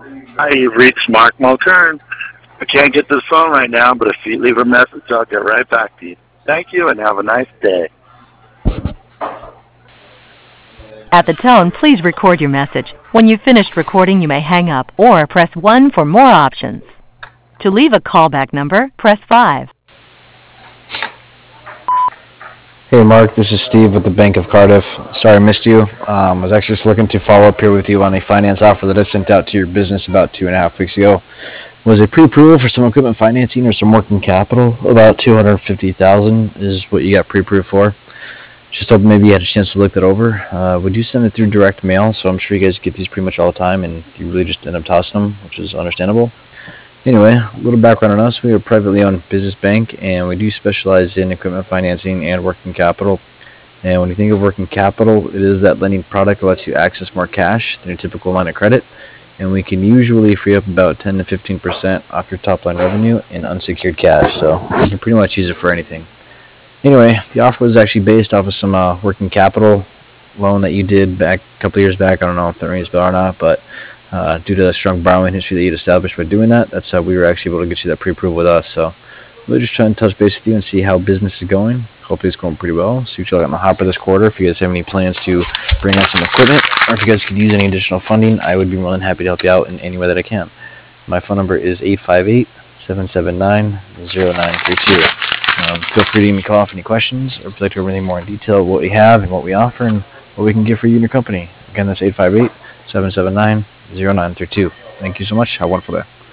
Hi, you've reached Mark Mulkern. I can't get to the phone right now, but if you leave a message, I'll get right back to you. Thank you and have a nice day. At the tone, please record your message. When you've finished recording, you may hang up or press 1 for more options. To leave a callback number, press 5. Hey Mark, this is Steve with the Bank of Cardiff. Sorry I missed you. I was actually just looking to follow up here with you on a finance offer that I sent out to your business about 2.5 weeks ago. Was a pre-approval for some equipment financing or some working capital. About $250,000 is what you got pre-approved for. Just hoping maybe you had a chance to look that over. We do send it through direct mail, so I'm sure you guys get these pretty much all the time, and you really just end up tossing them, which is understandable. Anyway, a little background on us. We are a privately owned business bank, and we do specialize in equipment financing and working capital. And when you think of working capital, it is that lending product that lets you access more cash than your typical line of credit. And we can usually free up about 10 to 15% off your top line revenue in unsecured cash. So you can pretty much use it for anything. Anyway, the offer was actually based off of some working capital loan that you did back a couple of years back. I don't know if that rings a bell or not, but due to the strong borrowing history that you'd established by doing that, that's how we were actually able to get you that pre-approval with us. So we're just trying to touch base with you and see how business is going. Hopefully it's going pretty well. See what you got in the hopper this quarter. If you guys have any plans to bring on some equipment, or if you guys could use any additional funding, I would be more than happy to help you out in any way that I can. My phone number is 858-779-0932. Feel free to give me a call if any questions, or if you'd like to go over anything more in detail, what we have and what we offer and what we can get for you and your company. Again, that's 858-779-0932. Thank you so much. Have a wonderful day.